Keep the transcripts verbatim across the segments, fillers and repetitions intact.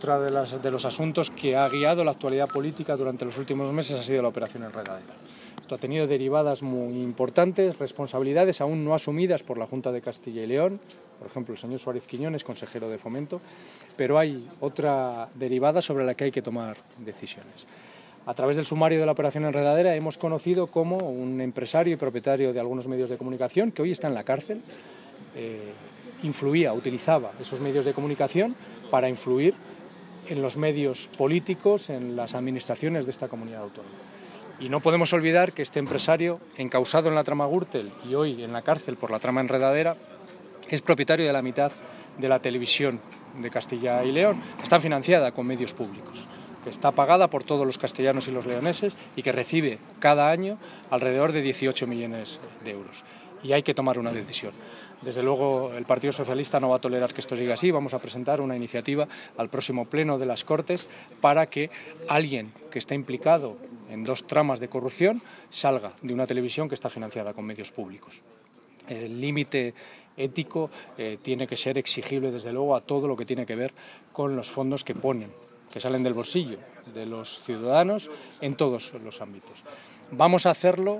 Otro de, las, de los asuntos que ha guiado la actualidad política durante los últimos meses ha sido la operación Enredadera. Esto ha tenido derivadas muy importantes, responsabilidades aún no asumidas por la Junta de Castilla y León, por ejemplo el señor Suárez Quiñones, consejero de Fomento, pero hay otra derivada sobre la que hay que tomar decisiones. A través del sumario de la operación Enredadera hemos conocido cómo un empresario y propietario de algunos medios de comunicación, que hoy está en la cárcel, eh, influía, utilizaba esos medios de comunicación para influir en los medios políticos, en las administraciones de esta comunidad autónoma. Y no podemos olvidar que este empresario, encausado en la trama Gürtel y hoy en la cárcel por la trama Enredadera, es propietario de la mitad de la televisión de Castilla y León. Está financiada con medios públicos, que está pagada por todos los castellanos y los leoneses y que recibe cada año alrededor de dieciocho millones de euros. Y hay que tomar una decisión. Desde luego, el Partido Socialista no va a tolerar que esto siga así. Vamos a presentar una iniciativa al próximo pleno de las Cortes para que alguien que esté implicado en dos tramas de corrupción salga de una televisión que está financiada con medios públicos. El límite ético eh, tiene que ser exigible, desde luego, a todo lo que tiene que ver con los fondos que ponen, que salen del bolsillo de los ciudadanos en todos los ámbitos. Vamos a hacerlo,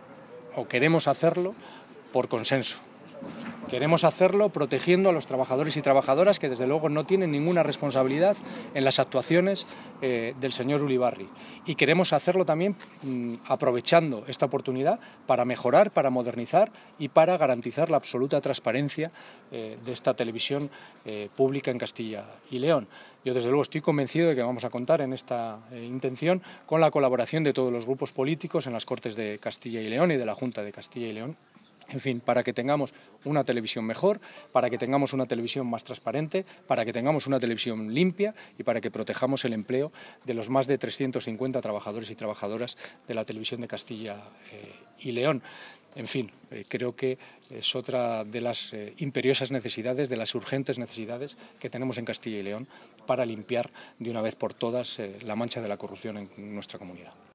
o queremos hacerlo, por consenso. Queremos hacerlo protegiendo a los trabajadores y trabajadoras que, desde luego, no tienen ninguna responsabilidad en las actuaciones eh, del señor Ulibarri. Y queremos hacerlo también mmm, aprovechando esta oportunidad para mejorar, para modernizar y para garantizar la absoluta transparencia eh, de esta televisión eh, pública en Castilla y León. Yo, desde luego, estoy convencido de que vamos a contar en esta eh, intención con la colaboración de todos los grupos políticos en las Cortes de Castilla y León y de la Junta de Castilla y León. En fin, para que tengamos una televisión mejor, para que tengamos una televisión más transparente, para que tengamos una televisión limpia y para que protejamos el empleo de los más de trescientos cincuenta trabajadores y trabajadoras de la televisión de Castilla eh, y León. En fin, eh, creo que es otra de las eh, imperiosas necesidades, de las urgentes necesidades que tenemos en Castilla y León para limpiar de una vez por todas eh, la mancha de la corrupción en nuestra comunidad.